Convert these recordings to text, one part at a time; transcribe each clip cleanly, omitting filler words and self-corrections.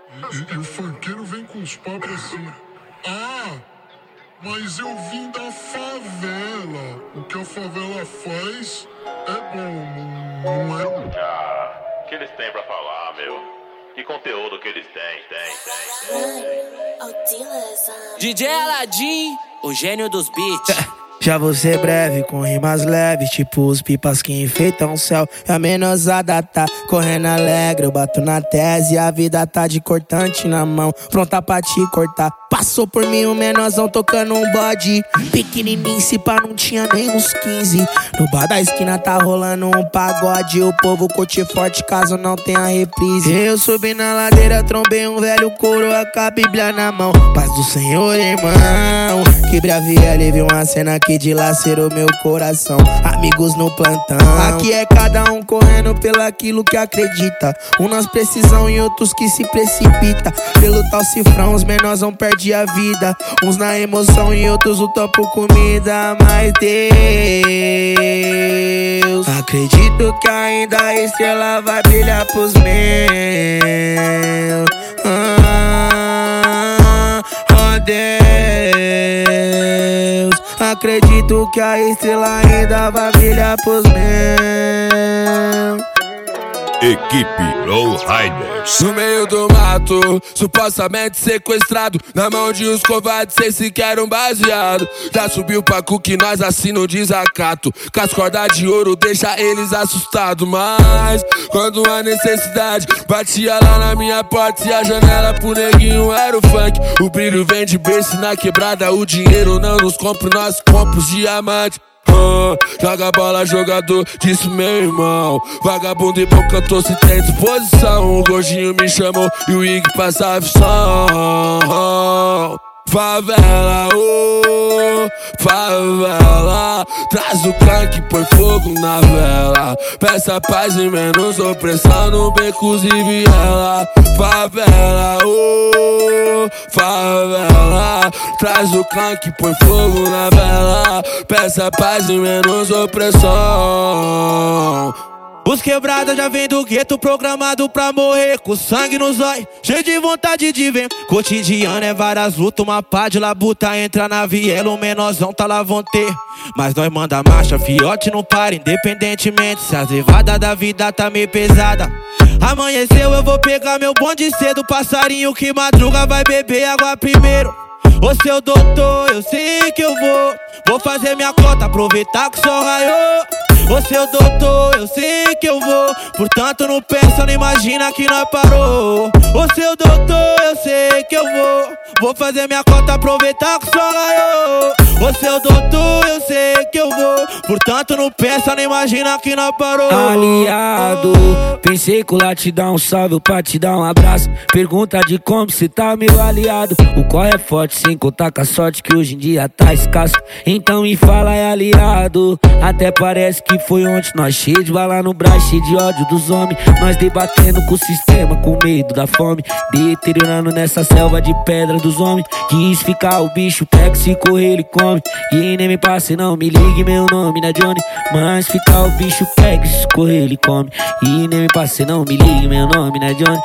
E o funkeiro vem com os papos assim: ah, mas eu vim da favela. O que a favela faz é bom, não é? Ah, o que eles têm pra falar, meu? Que conteúdo que eles têm? DJ Aladim, o gênio dos beats. Já vou ser breve, com rimas leves, tipo os pipas que enfeitam o céu. E a menosada tá correndo alegre, eu bato na tese e a vida tá de cortante na mão, pronta pra te cortar. Passou por mim um menorzão tocando um bode, pequenininho, se pá não tinha nem uns 15. No bar da esquina tá rolando um pagode, o povo curte forte caso não tenha reprise. Eu subi na ladeira, trombei um velho coroa com a bíblia na mão. Paz do Senhor, irmão. Quebrei a viela e vi uma cena que dilacerou meu coração. Amigos no plantão, aqui é cada um correndo pelo aquilo que acredita. Uns nas precisão e outros que se precipita. Pelo tal cifrão os menorzão perdem a vida, uns na emoção e outros lutam por comida. Mas Deus, acredito que ainda a estrela vai brilhar pros meus. Oh Deus, acredito que a estrela ainda vai brilhar pros meus. Equipe Lowriders. No meio do mato, supostamente sequestrado, na mão de uns covardes, cês sequer um baseado. Já subiu pra cu que nós assina o desacato, com as cordas de ouro deixa eles assustados. Mas quando a necessidade batia lá na minha porta e a janela pro neguinho era o funk, o brilho vem de berço na quebrada, o dinheiro não nos compra, nós compra os diamantes. Joga bola, jogador, disse meu irmão. Vagabundo e bom cantor se tem disposição. O gordinho me chamou e o Ig passava som. Favela, oh, favela, traz o canque, põe fogo na vela. Peça paz e menos opressão no becos e viela. Favela, oh, favela, traz o canque, põe fogo na vela. Peça paz e menos opressão. Os quebrados já vem do gueto, programado pra morrer, com sangue nos olhos, cheio de vontade de ver. Cotidiano é várias lutas, uma pá de labuta, entra na viela, o menorzão tá lá vão ter. Mas nós manda marcha, fiote não para, independentemente se as levadas da vida tá meio pesada. Amanheceu, eu vou pegar meu bonde cedo, passarinho que madruga vai beber água primeiro. Ô seu doutor, eu sei que eu vou fazer minha cota, aproveitar que o sol raiou. Ô seu doutor, eu sei que eu vou, portanto não pensa, não imagina que nós parou. Ô seu doutor, eu sei que eu vou fazer minha cota, aproveitar que o sol raiou. Ô seu doutor, eu sei que eu vou, portanto não pensa, não imagina que nós parou. Aliado, pensei que lá te dar um salve pra te dar um abraço. Pergunta de como cê tá, meu aliado. O corre é forte sem contar com a sorte que hoje em dia tá escasso. Então me fala, é aliado. Até parece que foi ontem, nós cheio de bala no braço, cheio de ódio dos homens. Nós debatendo com o sistema, com medo da fome, deteriorando nessa selva de pedra dos homens. Quis ficar o bicho, pega, se correr ele come. E nem me passe, não me ligue, meu nome não é Johnny. Mas ficar o bicho, pega, se correr ele come. E nem me passe, não me ligue, meu nome não é Johnny.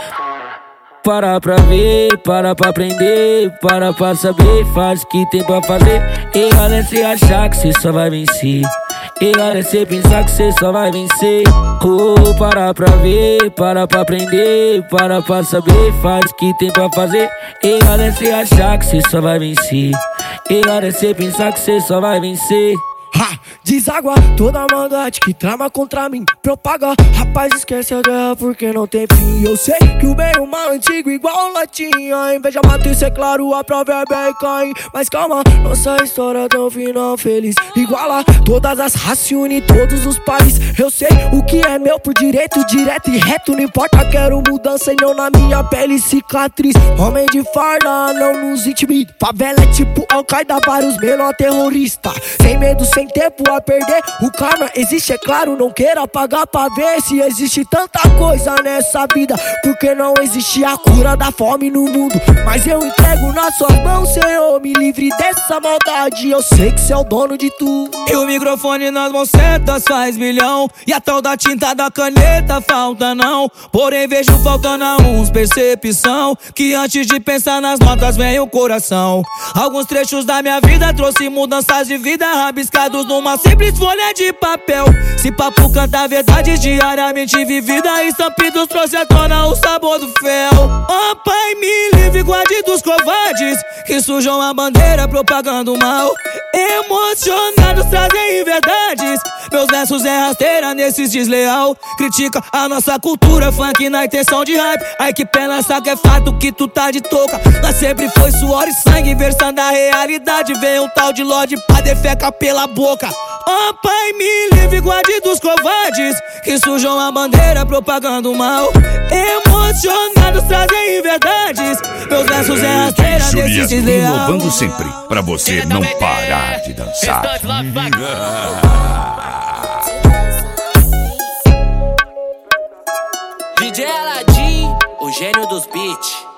Para pra ver, para pra aprender, para pra saber, faz o que tem pra fazer. Errar é cê achar que cê só vai vencer. Errar é cê pensar que cê só vai vencer. Oh, para pra ver, para pra aprender, para pra saber, faz o que tem pra fazer. Errar é cê achar que cê só vai vencer. Errar é cê pensar que cê só vai vencer. Ha! Deságua toda a maldade que trama contra mim, propaga. Rapaz, esquece a guerra porque não tem fim. Eu sei que o bem e o mal é antigo igual latinha. Inveja mata, isso é claro, a provérbio é Caim. Mas calma, nossa história tem um final feliz. Iguala todas as raças e une todos os países. Eu sei o que é meu por direito, direto e reto. Não importa, quero mudança e não na minha pele cicatriz. Homem de farda, não nos intimida. Favela é tipo Al-Qaeda, vários menor terrorista. Sem medo, sem tem tempo a perder. O karma existe, é claro, não queira pagar pra ver. Se existe tanta coisa nessa vida, porque não existe a cura da fome no mundo. Mas eu entrego nas suas mãos, Senhor, me livre dessa maldade. Eu sei que cê é o dono de tudo. E o microfone nas mãos certas faz milhão, e a tal da tinta da caneta falta não. Porém vejo faltando a uns percepção, que antes de pensar nas notas vem o coração. Alguns trechos da minha vida trouxe mudanças de vida, rabiscados numa simples folha de papel. Se papo canta verdades diariamente vivida, estampidos trouxe à tona o sabor do fel. Ó Pai, me livre, guarde dos covardes que sujam a bandeira propagando mal. Emocionados trazem verdades, meus versos é rasteira nesses desleal. Critica a nossa cultura, funk na intenção de hype. Ai que pena, saca é fato que tu tá de touca. Mas sempre foi suor e sangue, versando a realidade. Vem um tal de Lorde pra defecar pela boca. Ó Pai, me livre, guarde dos covardes que sujam a bandeira propagando mal. Emocionados trazem verdades, meus versos é rasteira nesses desleal. Inovando sempre, pra você não parar de dançar. DJ Aladim, o gênio dos beats.